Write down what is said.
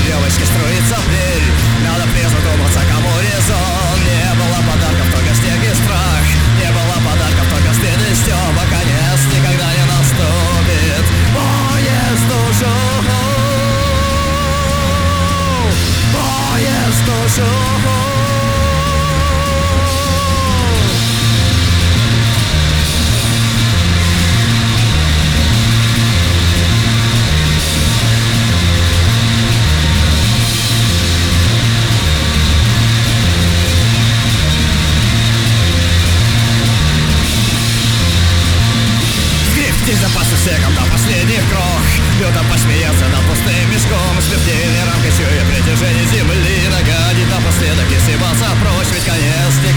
веревочке струится пыль. Надо призадуматься, кому резон. Не было подарков, только снег и страх. Не было подарков, только стыд и стёба. Конец никогда не наступит. Поезд ушел. Поезд ушел. Запасы снегом до последних крох. Люто посмеяться над пустым мешком. Смертельной рамкой чуя притяжение земли. Нагадить напоследок и съебаться прочь. Ведь конец